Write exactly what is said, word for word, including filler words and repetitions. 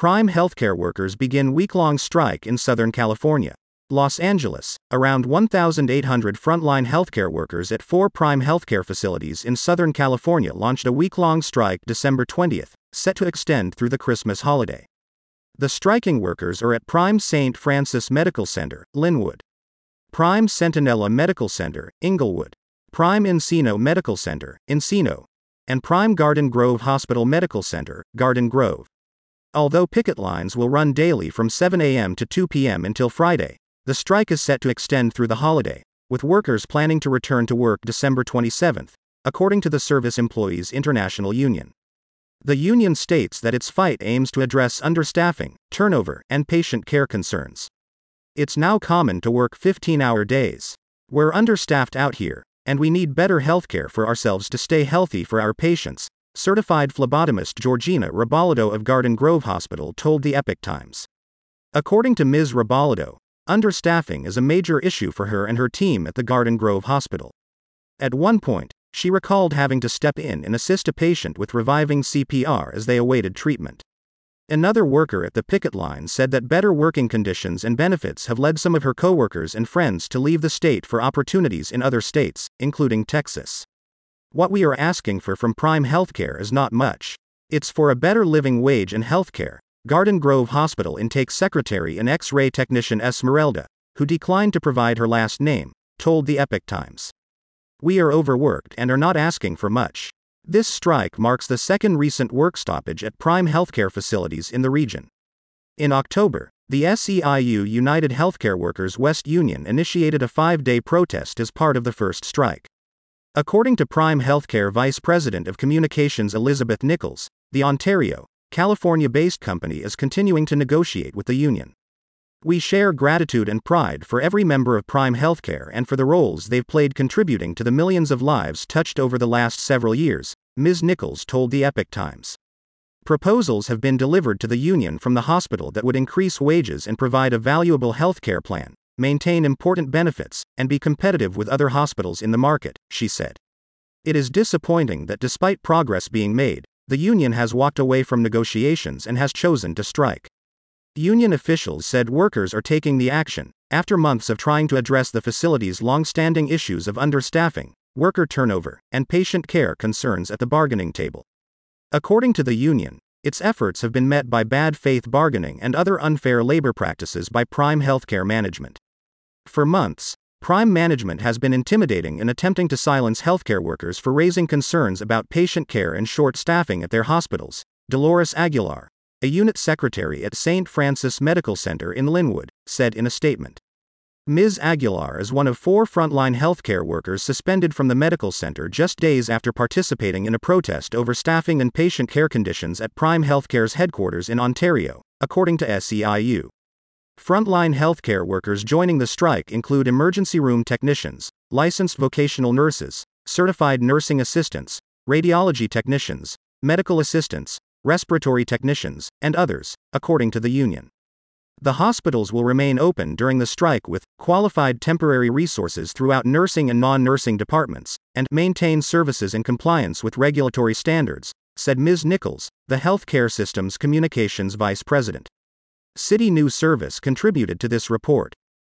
Prime healthcare workers begin week-long strike in Southern California. Los Angeles, around one thousand eight hundred frontline healthcare workers at four Prime healthcare facilities in Southern California launched a week-long strike December twentieth, set to extend through the Christmas holiday. The striking workers are at Prime Saint Francis Medical Center, Linwood; Prime Centinela Medical Center, Inglewood; Prime Encino Medical Center, Encino; and Prime Garden Grove Hospital Medical Center, Garden Grove. Although picket lines will run daily from seven a m to two p m until Friday, the strike is set to extend through the holiday, with workers planning to return to work December twenty-seventh, according to the Service Employees International Union. The union states that its fight aims to address understaffing, turnover, and patient care concerns. It's now common to work fifteen-hour days. We're understaffed out here, and we need better healthcare for ourselves to stay healthy for our patients, certified phlebotomist Georgina Rebolledo of Garden Grove Hospital told the Epoch Times. According to Miz Rebolledo, understaffing is a major issue for her and her team at the Garden Grove Hospital. At one point, she recalled having to step in and assist a patient with reviving C P R as they awaited treatment. Another worker at the picket line said that better working conditions and benefits have led some of her coworkers and friends to leave the state for opportunities in other states, including Texas. What we are asking for from Prime Healthcare is not much. It's for a better living wage and healthcare, Garden Grove Hospital intake secretary and X-ray technician Esmeralda, who declined to provide her last name, told the Epoch Times. We are overworked and are not asking for much. This strike marks the second recent work stoppage at Prime healthcare facilities in the region. In October, the S E I U United Healthcare Workers West Union initiated a five-day protest as part of the first strike. According to Prime Healthcare Vice President of Communications Elizabeth Nichols, the Ontario, California-based company is continuing to negotiate with the union. We share gratitude and pride for every member of Prime Healthcare and for the roles they've played contributing to the millions of lives touched over the last several years, Miz Nichols told the Epoch Times. Proposals have been delivered to the union from the hospital that would increase wages and provide a valuable healthcare plan, maintain important benefits, and be competitive with other hospitals in the market, she said. It is disappointing that despite progress being made, the union has walked away from negotiations and has chosen to strike. Union officials said workers are taking the action after months of trying to address the facility's long-standing issues of understaffing, worker turnover, and patient care concerns at the bargaining table. According to the union, its efforts have been met by bad faith bargaining and other unfair labor practices by Prime Healthcare management. For months, Prime management has been intimidating and attempting to silence healthcare workers for raising concerns about patient care and short staffing at their hospitals, Dolores Aguilar, a unit secretary at Saint Francis Medical Center in Linwood, said in a statement. Miz Aguilar is one of four frontline healthcare workers suspended from the medical center just days after participating in a protest over staffing and patient care conditions at Prime Healthcare's headquarters in Ontario, according to S E I U. Frontline healthcare workers joining the strike include emergency room technicians, licensed vocational nurses, certified nursing assistants, radiology technicians, medical assistants, respiratory technicians, and others, according to the union. The hospitals will remain open during the strike with qualified temporary resources throughout nursing and non-nursing departments, and maintain services in compliance with regulatory standards, said Miz Nichols, the healthcare system's communications vice president. City News Service contributed to this report.